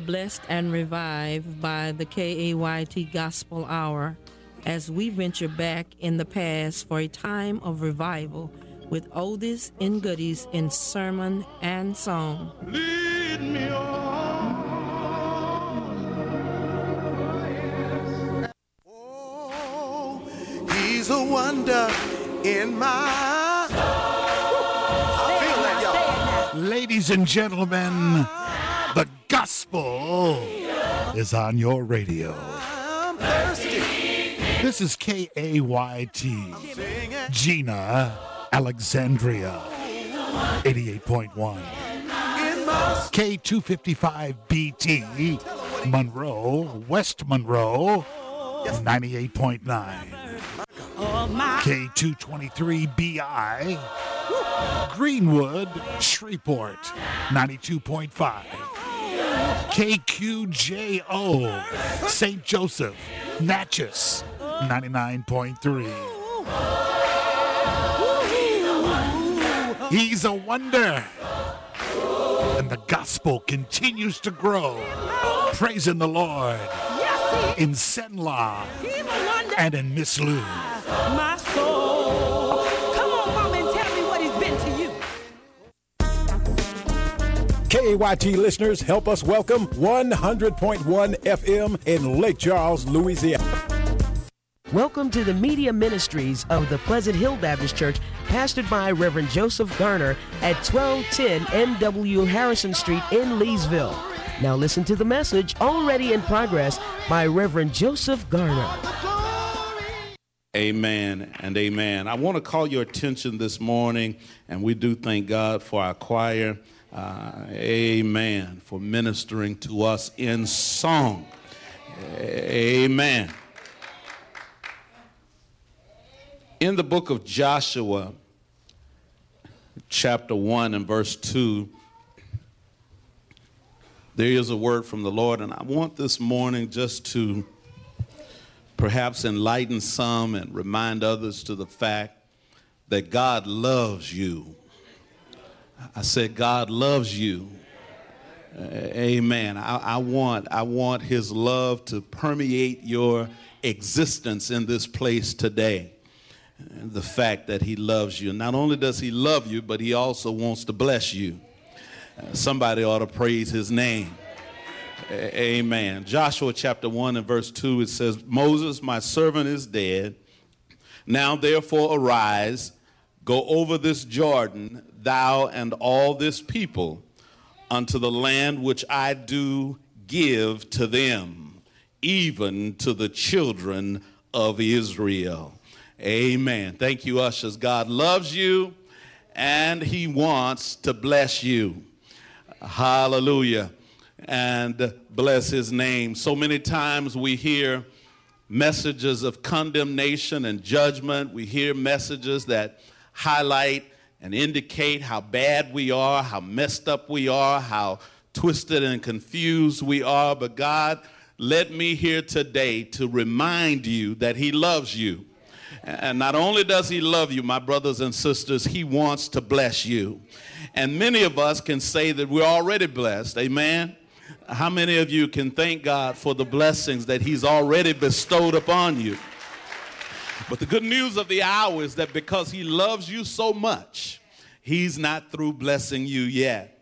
blessed and revived by the KAYT Gospel Hour as we venture back in the past for a time of revival with oldies and goodies in sermon and song. Lead me on. Oh, he's a wonder in my soul. I feel that, y'all. Ladies and gentlemen, the gospel is on your radio. I'm thirsty. This is KAYT, Gina, Alexandria, 88.1. K255BT, Monroe, West Monroe, 98.9. K223BI, Greenwood, Shreveport, 92.5. KQJO, St. Joseph, Natchez, 99.3. He's a wonder. And the gospel continues to grow. Praising the Lord in Senla and in Miss Lou. My soul. Come on, Mama, and tell me what he's been to you. KAYT listeners, help us welcome 100.1 FM in Lake Charles, Louisiana. Welcome to the media ministries of the Pleasant Hill Baptist Church, pastored by Reverend Joseph Garner at 1210 NW Harrison Street in Leesville. Now listen to the message already in progress by Reverend Joseph Garner. Amen and amen. I want to call your attention this morning, and we do thank God for our choir. Amen. For ministering to us in song. Amen. In the book of Joshua, chapter 1 and verse 2, there is a word from the Lord, and I want this morning just to perhaps enlighten some and remind others to the fact that God loves you. I said God loves you. Amen. I want his love to permeate your existence in this place today. And the fact that he loves you. Not only does he love you, but he also wants to bless you. Somebody ought to praise his name. Amen. Joshua chapter 1 and verse 2, it says, Moses, my servant, is dead. Now therefore arise, go over this Jordan, thou and all this people, unto the land which I do give to them, even to the children of Israel. Amen. Thank you, ushers. God loves you, and he wants to bless you. Hallelujah. And bless his name. So many times we hear messages of condemnation and judgment. We hear messages that highlight and indicate how bad we are, how messed up we are, how twisted and confused we are. But God led me here today to remind you that he loves you. And not only does he love you, my brothers and sisters, he wants to bless you. And many of us can say that we're already blessed. Amen. How many of you can thank God for the blessings that he's already bestowed upon you? But the good news of the hour is that because he loves you so much, he's not through blessing you yet.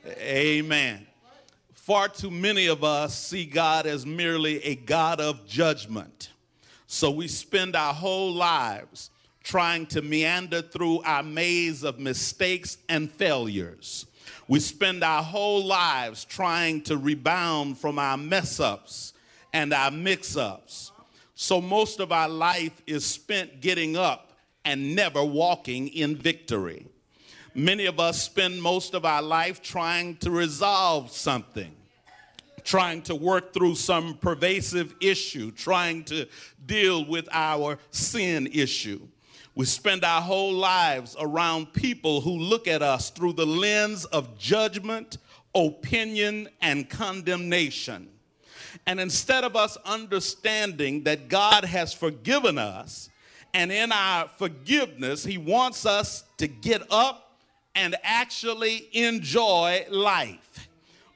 Amen. Far too many of us see God as merely a God of judgment. So we spend our whole lives trying to meander through our maze of mistakes and failures. We spend our whole lives trying to rebound from our mess-ups and our mix-ups. So most of our life is spent getting up and never walking in victory. Many of us spend most of our life trying to resolve something, trying to work through some pervasive issue, trying to deal with our sin issue. We spend our whole lives around people who look at us through the lens of judgment, opinion, and condemnation. And instead of us understanding that God has forgiven us, and in our forgiveness, he wants us to get up and actually enjoy life,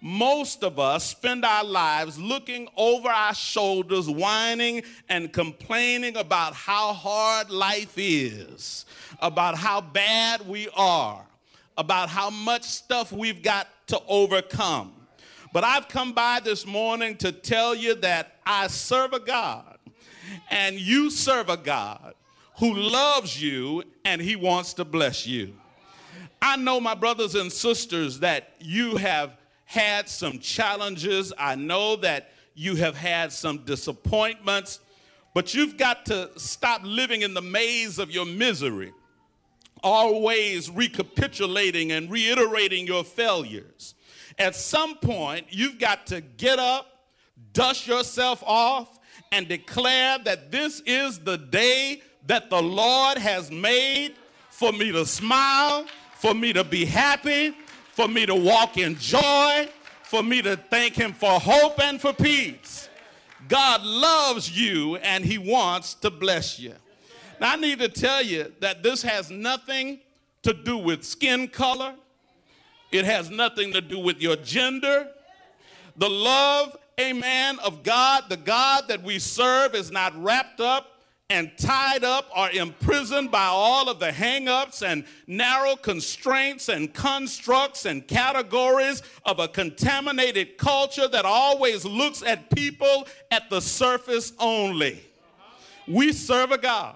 most of us spend our lives looking over our shoulders, whining and complaining about how hard life is, about how bad we are, about how much stuff we've got to overcome. But I've come by this morning to tell you that I serve a God, and you serve a God who loves you, and he wants to bless you. I know, my brothers and sisters, that you have had some challenges. I know that you have had some disappointments, but you've got to stop living in the maze of your misery, always recapitulating and reiterating your failures. At some point, you've got to get up, dust yourself off, and declare that this is the day that the Lord has made for me to smile, for me to be happy, for me to walk in joy, for me to thank him for hope and for peace. God loves you, and he wants to bless you. Now, I need to tell you that this has nothing to do with skin color. It has nothing to do with your gender. The love, amen, of God, the God that we serve, is not wrapped up and tied up or imprisoned by all of the hang-ups and narrow constraints and constructs and categories of a contaminated culture that always looks at people at the surface only. We serve a God.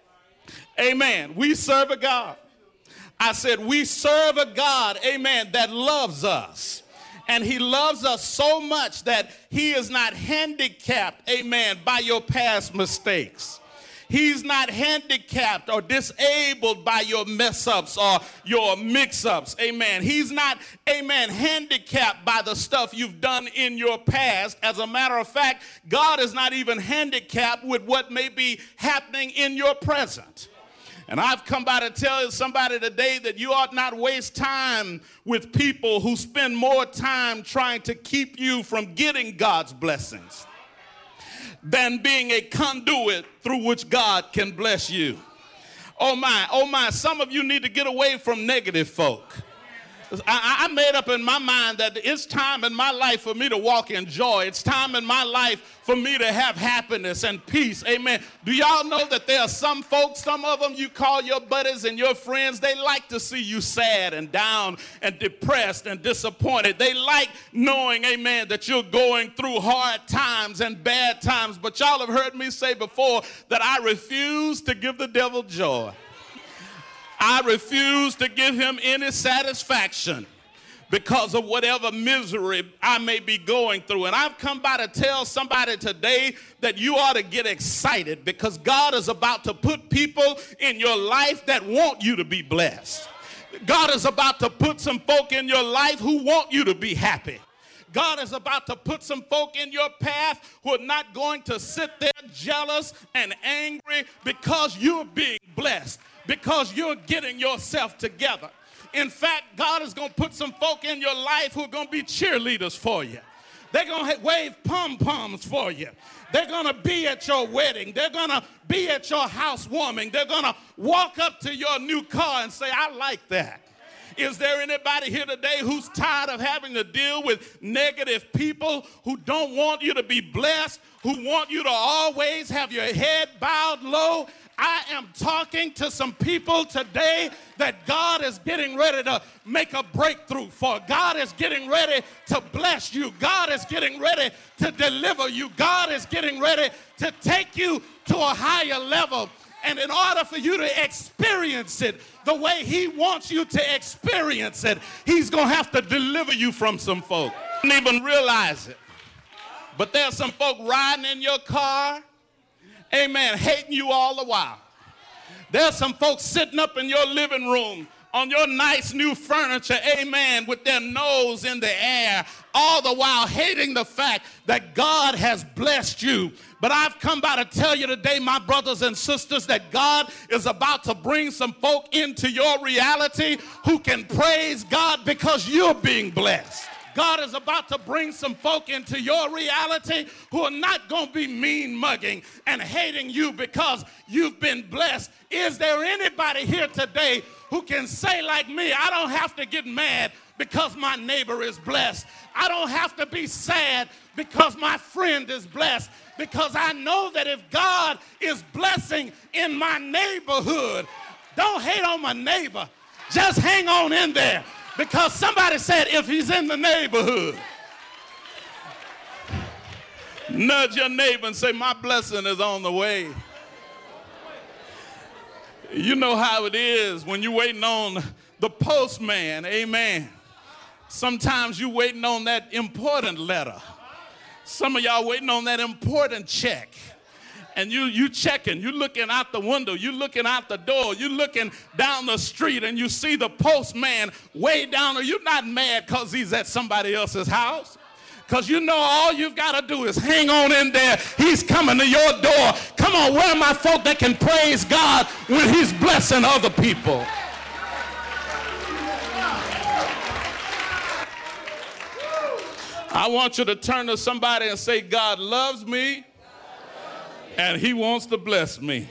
Amen. We serve a God. I said we serve a God, amen, that loves us. And he loves us so much that he is not handicapped, amen, by your past mistakes. He's not handicapped or disabled by your mess-ups or your mix-ups, amen. He's not, amen, handicapped by the stuff you've done in your past. As a matter of fact, God is not even handicapped with what may be happening in your present. And I've come by to tell somebody today that you ought not waste time with people who spend more time trying to keep you from getting God's blessings than being a conduit through which God can bless you. Oh my, some of you need to get away from negative folk. I made up in my mind that it's time in my life for me to walk in joy. It's time in my life for me to have happiness and peace. Amen. Do y'all know that there are some folks, some of them you call your buddies and your friends, they like to see you sad and down and depressed and disappointed. They like knowing, amen, that you're going through hard times and bad times. But y'all have heard me say before that I refuse to give the devil joy. I refuse to give him any satisfaction because of whatever misery I may be going through. And I've come by to tell somebody today that you ought to get excited because God is about to put people in your life that want you to be blessed. God is about to put some folk in your life who want you to be happy. God is about to put some folk in your path who are not going to sit there jealous and angry because you're being blessed, because you're getting yourself together. In fact, God is going to put some folk in your life who are going to be cheerleaders for you. They're going to wave pom-poms for you. They're going to be at your wedding. They're going to be at your housewarming. They're going to walk up to your new car and say, I like that. Is there anybody here today who's tired of having to deal with negative people who don't want you to be blessed, who want you to always have your head bowed low? I am talking to some people today that God is getting ready to make a breakthrough for. God is getting ready to bless you. God is getting ready to deliver you. God is getting ready to take you to a higher level. And in order for you to experience it the way he wants you to experience it, he's going to have to deliver you from some folk. You don't even realize it. But there's some folk riding in your car, amen, hating you all the while. There's some folks sitting up in your living room on your nice new furniture, amen, with their nose in the air, all the while hating the fact that God has blessed you. But I've come by to tell you today, my brothers and sisters, that God is about to bring some folk into your reality who can praise God because you're being blessed. God is about to bring some folk into your reality who are not going to be mean mugging and hating you because you've been blessed. Is there anybody here today who can say like me, I don't have to get mad because my neighbor is blessed. I don't have to be sad because my friend is blessed, because I know that if God is blessing in my neighborhood, don't hate on my neighbor. Just hang on in there, because somebody said if he's in the neighborhood. Nudge your neighbor and say, my blessing is on the way. You know how it is when you're waiting on the postman, amen. Sometimes you're waiting on that important letter. Some of y'all waiting on that important check. And you checking, you looking out the window, you looking out the door, you looking down the street, and you see the postman way down there. You're not mad because he's at somebody else's house. Because you know all you've got to do is hang on in there. He's coming to your door. Come on, where are my folk that can praise God when he's blessing other people? I want you to turn to somebody and say, God loves me and he wants to bless me.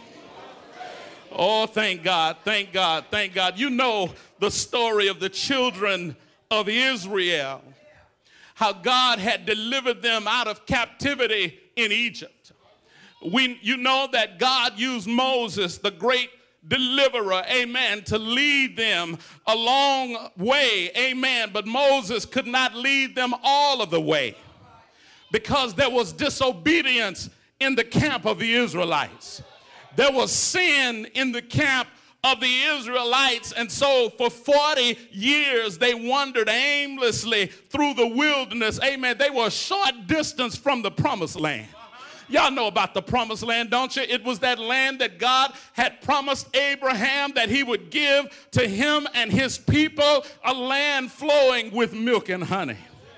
Oh, thank God, thank God, thank God. You know the story of the children of Israel, how God had delivered them out of captivity in Egypt. You know that God used Moses, the great deliverer, amen, to lead them a long way, amen. But Moses could not lead them all of the way because there was disobedience in the camp of the Israelites. There was sin in the camp of the Israelites, and so for 40 years they wandered aimlessly through the wilderness, amen. They were a short distance from the promised land. Y'all know about the promised land, don't you? It was that land that God had promised Abraham that he would give to him and his people, a land flowing with milk and honey.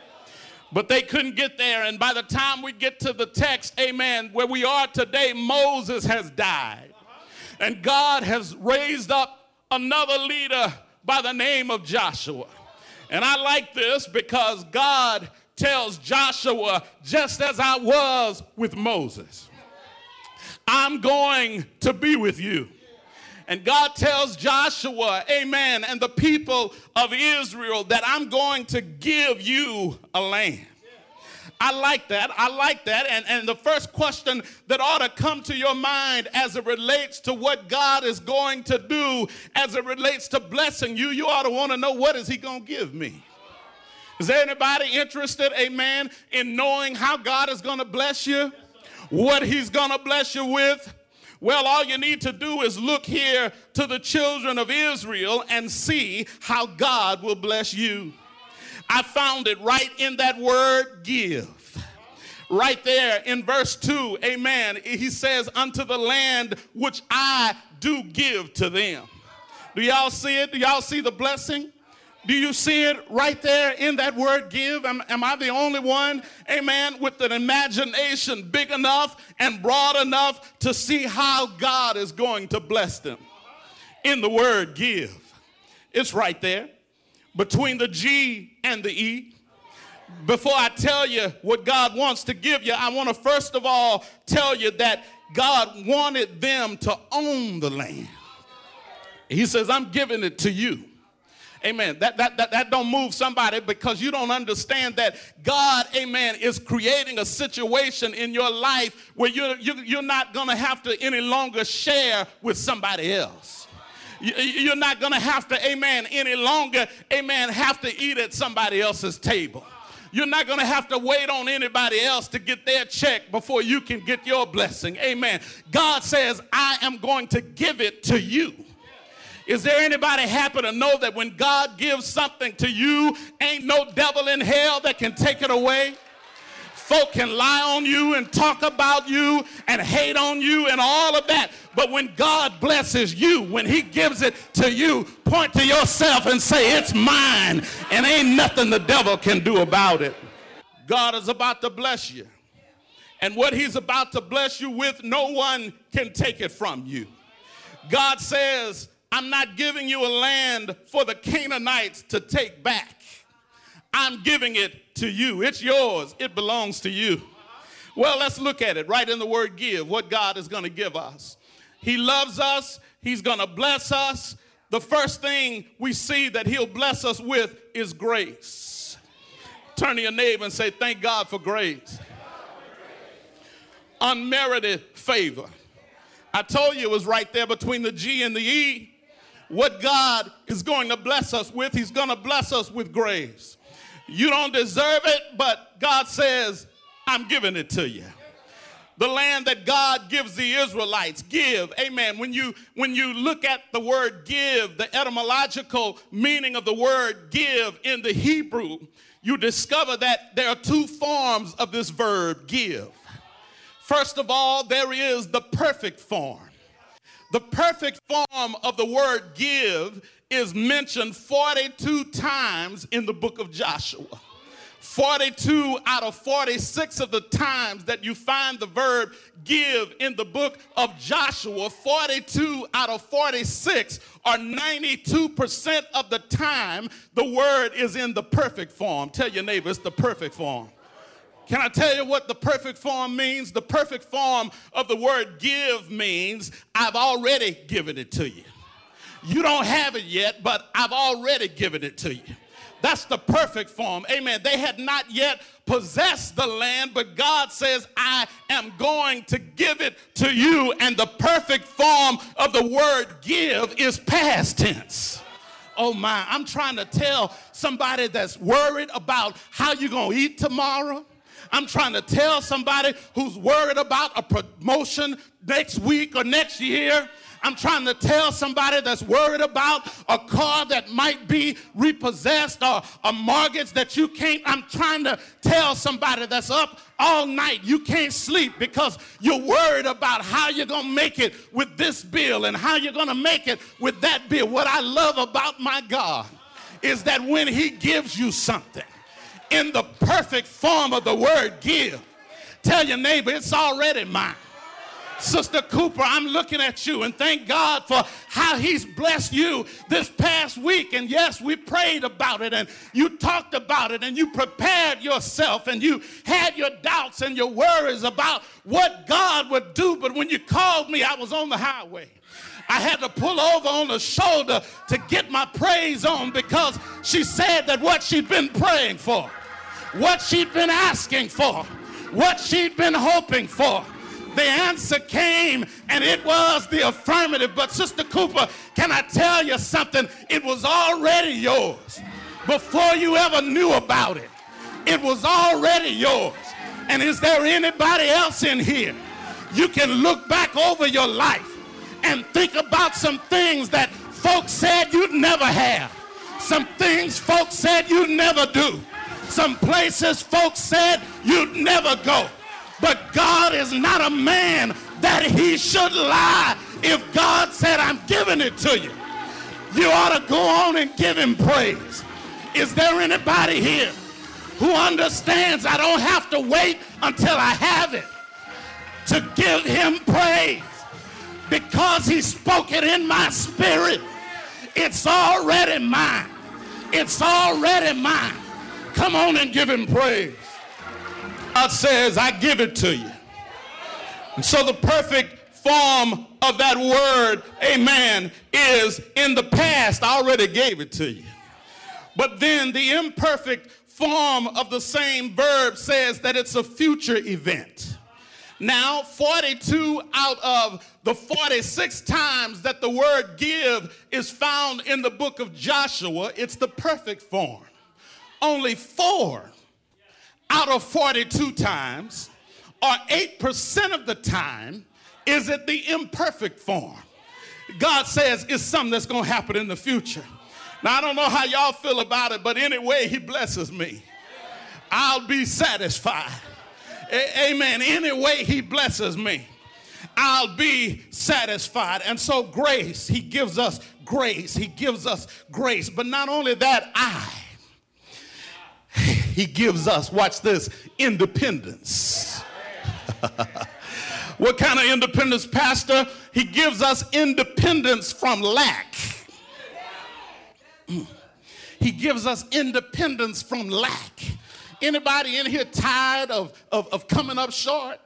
But they couldn't get there, and by the time we get to the text, amen, where we are today, Moses has died. And God has raised up another leader by the name of Joshua. And I like this because God tells Joshua, just as I was with Moses, I'm going to be with you. And God tells Joshua, amen, and the people of Israel that I'm going to give you a land. I like that. I like that. And the first question that ought to come to your mind as it relates to what God is going to do, as it relates to blessing you, you ought to want to know, what is he going to give me? Is there anybody interested, amen, in knowing how God is going to bless you? What he's going to bless you with? Well, all you need to do is look here to the children of Israel and see how God will bless you. I found it right in that word give. Right there in verse 2, amen. He says, unto the land which I do give to them. Do y'all see it? Do y'all see the blessing? Do you see it right there in that word give? Am I the only one, amen, with an imagination big enough and broad enough to see how God is going to bless them? In the word give. It's right there. Between the G and the E. Before I tell you what God wants to give you, I want to first of all tell you that God wanted them to own the land. He says, I'm giving it to you. Amen. That don't move somebody, because you don't understand that God, amen, is creating a situation in your life where you're not going to have to any longer share with somebody else. You're not going to have to, amen, any longer, amen, have to eat at somebody else's table. You're not going to have to wait on anybody else to get their check before you can get your blessing. Amen. God says, I am going to give it to you. Is there anybody happy to know that when God gives something to you, ain't no devil in hell that can take it away? Folk can lie on you and talk about you and hate on you and all of that. But when God blesses you, when he gives it to you, point to yourself and say, it's mine, and ain't nothing the devil can do about it. God is about to bless you. And what he's about to bless you with, no one can take it from you. God says, I'm not giving you a land for the Canaanites to take back. I'm giving it to you. It's yours. It belongs to you. Well, let's look at it right in the word give, what God is going to give us. He loves us. He's going to bless us. the first thing we see that he'll bless us with is grace. Turn to your neighbor and say, thank God for grace. Unmerited favor. I told you it was right there between the G and the E. What God is going to bless us with, he's going to bless us with grace. You don't deserve it, but God says, I'm giving it to you. The land that God gives the Israelites, give, amen. When you look at the word give, the etymological meaning of the word give in the Hebrew, you discover that there are two forms of this verb, give. First of all, there is the perfect form. The perfect form of the word give is mentioned 42 times in the book of Joshua. 42 out of 46 of the times that you find the verb give in the book of Joshua, 42 out of 46, or 92% of the time, the word is in the perfect form. Tell your neighbor, it's the perfect form. Can I tell you what the perfect form means? The perfect form of the word give means I've already given it to you. You don't have it yet, but I've already given it to you. That's the perfect form. Amen. They had not yet possessed the land, but God says, I am going to give it to you. And the perfect form of the word give is past tense. Oh my, I'm trying to tell somebody that's worried about how you're going to eat tomorrow. I'm trying to tell somebody who's worried about a promotion next week or next year. I'm trying to tell somebody that's worried about a car that might be repossessed or a mortgage that you can't. I'm trying to tell somebody that's up all night. You can't sleep because you're worried about how you're going to make it with this bill and how you're going to make it with that bill. What I love about my God is that when he gives you something in the perfect form of the word give, tell your neighbor, it's already mine. Sister Cooper, I'm looking at you and thank God for how he's blessed you this past week. And yes, we prayed about it and you talked about it and you prepared yourself and you had your doubts and your worries about what God would do. But when you called me, I was on the highway. I had to pull over on the shoulder to get my praise on because she said that what she'd been praying for, what she'd been asking for, what she'd been hoping for, the answer came, and it was the affirmative. But Sister Cooper, can I tell you something? It was already yours. Before you ever knew about it, it was already yours. And is there anybody else in here? You can look back over your life and think about some things that folks said you'd never have. Some things folks said you'd never do. Some places folks said you'd never go. But God is not a man that he should lie. If God said, I'm giving it to you, you ought to go on and give him praise. Is there anybody here who understands I don't have to wait until I have it to give him praise? Because he spoke it in my spirit. It's already mine. It's already mine. Come on and give him praise. God says, I give it to you. And so the perfect form of that word, amen, is in the past. I already gave it to you. But then the imperfect form of the same verb says that it's a future event. Now, 42 out of the 46 times that the word give is found in the book of Joshua, it's the perfect form. Only 4 out of 42 times, or 8% of the time, is it the imperfect form. God says it's something that's going to happen in the future. Now, I don't know how y'all feel about it, but anyway, he blesses me. I'll be satisfied. Amen. Anyway, he blesses me. I'll be satisfied. And so grace, he gives us grace. He gives us grace. But not only that, he gives us, watch this, independence. What kind of independence, Pastor? He gives us independence from lack. He gives us independence from lack. Anybody in here tired of coming up short?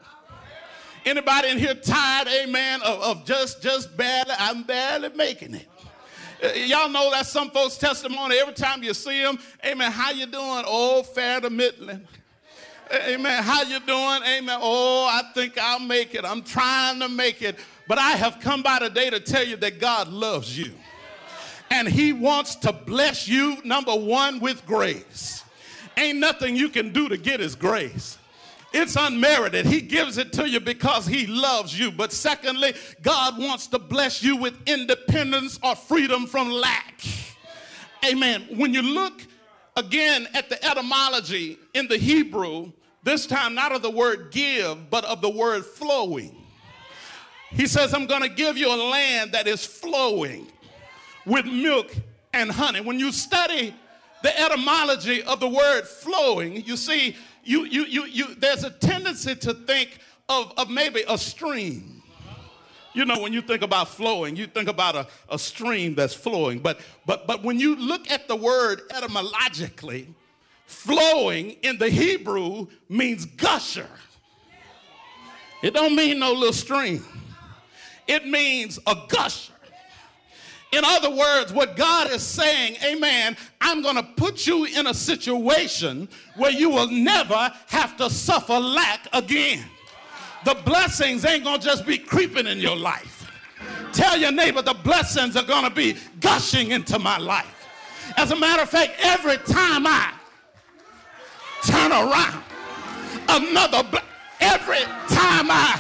Anybody in here tired, amen, of just barely, I'm barely making it? Y'all know that's some folks' testimony. Every time you see them, amen, how you doing? Oh, fair to middling. Amen, how you doing? Amen, oh, I think I'll make it. I'm trying to make it. But I have come by today to tell you that God loves you. And he wants to bless you, number one, with grace. Ain't nothing you can do to get his grace. It's unmerited. He gives it to you because he loves you. But secondly, God wants to bless you with independence or freedom from lack. Amen. When you look again at the etymology in the Hebrew, this time not of the word give, but of the word flowing. He says, I'm going to give you a land that is flowing with milk and honey. When you study the etymology of the word flowing, you see, there's a tendency to think of maybe a stream. You know, when you think about flowing, you think about a stream that's flowing. But when you look at the word etymologically, flowing in the Hebrew means gusher. It don't mean no little stream. It means a gusher. In other words, what God is saying, amen, I'm going to put you in a situation where you will never have to suffer lack again. The blessings ain't going to just be creeping in your life. Tell your neighbor the blessings are going to be gushing into my life. As a matter of fact, every time I turn around, every time I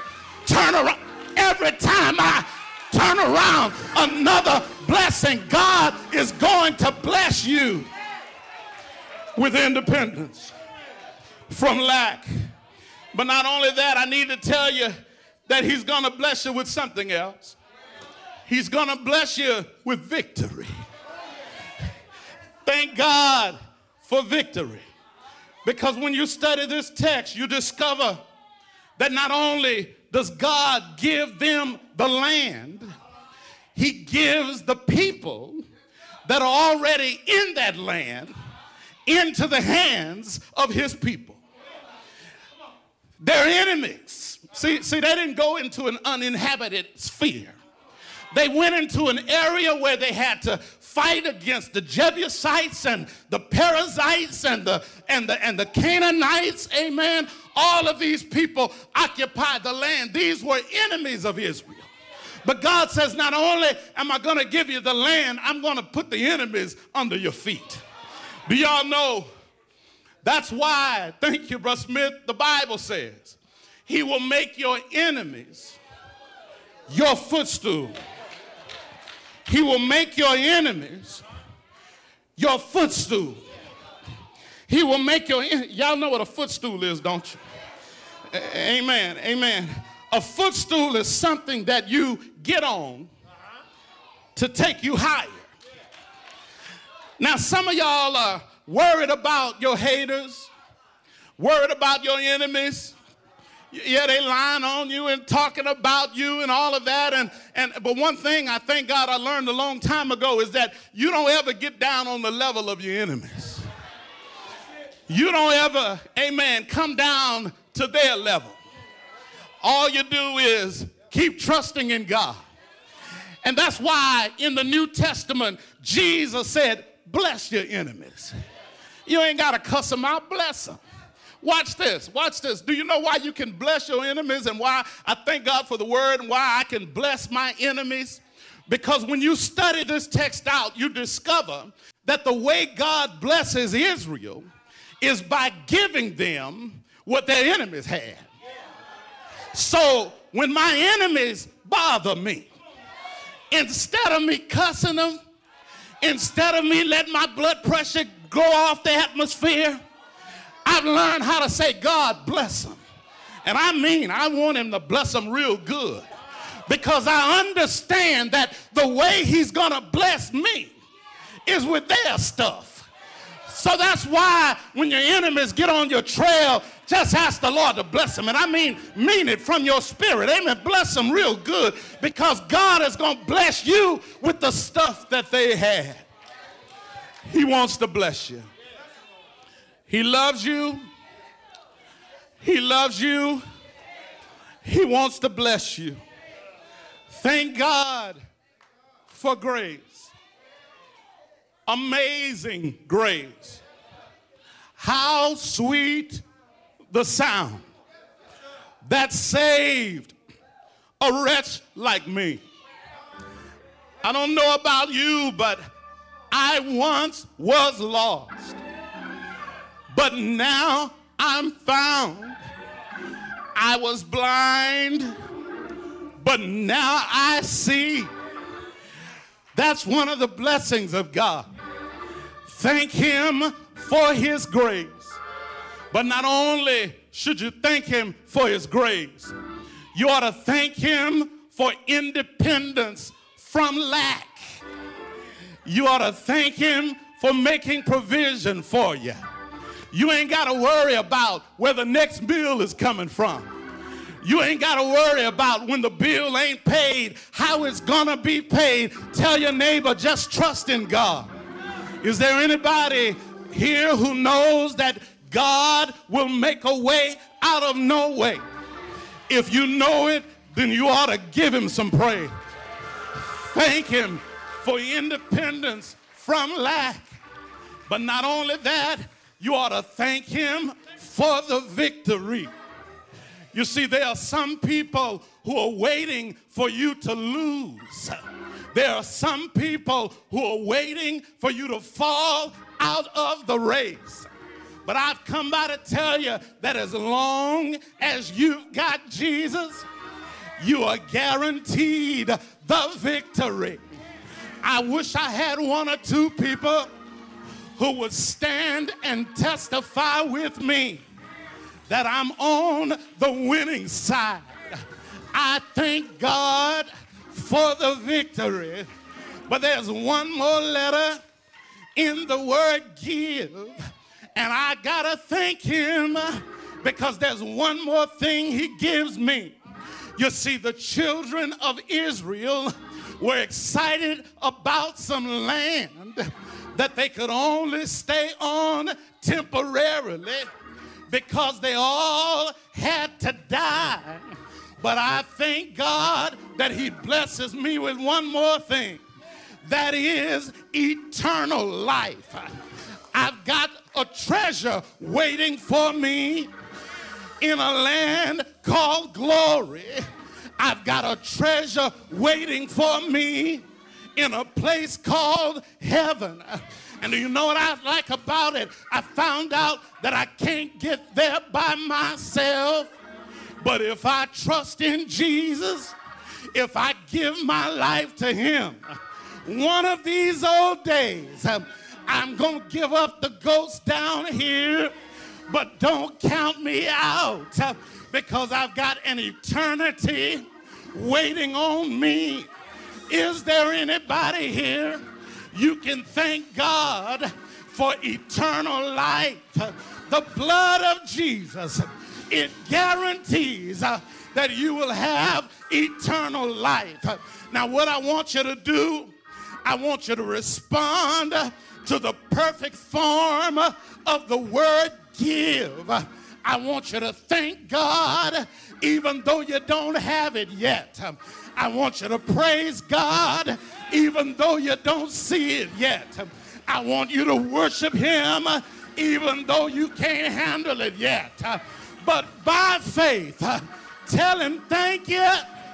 turn around, another blessing. God is going to bless you with independence from lack. But not only that, I need to tell you that he's going to bless you with something else. He's going to bless you with victory. Thank God for victory. Because when you study this text, you discover that not only does God give them the land, he gives the people that are already in that land into the hands of his people. They're enemies. See, they didn't go into an uninhabited sphere. They went into an area where they had to fight against the Jebusites and the Perizzites and the Canaanites. Amen. All of these people occupied the land. These were enemies of Israel. But God says, not only am I going to give you the land, I'm going to put the enemies under your feet. Do y'all know? That's why, thank you, Brother Smith, the Bible says, he will make your enemies your footstool. He will make your enemies your footstool. He will make your, y'all know what a footstool is, don't you? Amen, amen. A footstool is something that you get on to take you higher. Now, some of y'all are worried about your haters, worried about your enemies. Yeah, they lying on you and talking about you and all of that. But one thing I thank God I learned a long time ago is that you don't ever get down on the level of your enemies. You don't ever, amen, come down to their level. All you do is keep trusting in God. And that's why in the New Testament, Jesus said, bless your enemies. You ain't got to cuss them out, bless them. Watch this, watch this. Do you know why you can bless your enemies and why I thank God for the word and why I can bless my enemies? Because when you study this text out, you discover that the way God blesses Israel is by giving them what their enemies had. So when my enemies bother me, instead of me cussing them, instead of me letting my blood pressure go off the atmosphere, I've learned how to say, God bless them. And I want him to bless them real good. Because I understand that the way he's going to bless me is with their stuff. So that's why when your enemies get on your trail, just ask the Lord to bless them. And I mean it from your spirit. Amen. Bless them real good because God is going to bless you with the stuff that they had. He wants to bless you. He loves you. He loves you. He wants to bless you. Thank God for grace. Amazing grace. How sweet the sound that saved a wretch like me. I don't know about you, but I once was lost, but now I'm found. I was blind, but now I see. That's one of the blessings of God. Thank him for his grace. But not only should you thank him for his grace, you ought to thank him for independence from lack. You ought to thank him for making provision for you. You ain't got to worry about where the next bill is coming from. You ain't got to worry about when the bill ain't paid, how it's going to be paid. Tell your neighbor, just trust in God. Is there anybody here who knows that God will make a way out of no way? If you know it, then you ought to give him some praise. Thank him for independence from lack. But not only that, you ought to thank him for the victory. You see, there are some people who are waiting for you to lose. There are some people who are waiting for you to fall out of the race. But I've come by to tell you that as long as you've got Jesus, you are guaranteed the victory. I wish I had one or two people who would stand and testify with me that I'm on the winning side. I thank God for the victory. But there's one more letter in the word give, and I gotta thank him because there's one more thing he gives me. You see, the children of Israel were excited about some land that they could only stay on temporarily because they all had to die. But I thank God that he blesses me with one more thing. That is eternal life. I've got a treasure waiting for me in a land called glory. I've got a treasure waiting for me in a place called heaven. And do you know what I like about it? I found out that I can't get there by myself. But if I trust in Jesus, if I give my life to him, one of these old days, I'm going to give up the ghost down here, but don't count me out because I've got an eternity waiting on me. Is there anybody here? You can thank God for eternal life. The blood of Jesus, it guarantees that you will have eternal life. Now, what I want you to do, I want you to respond to the perfect form of the word give. I want you to thank God even though you don't have it yet. I want you to praise God even though you don't see it yet. I want you to worship him even though you can't handle it yet. But by faith, tell him thank you.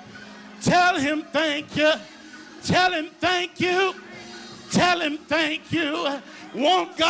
Tell him thank you. Tell him thank you. Tell him thank you. Won't God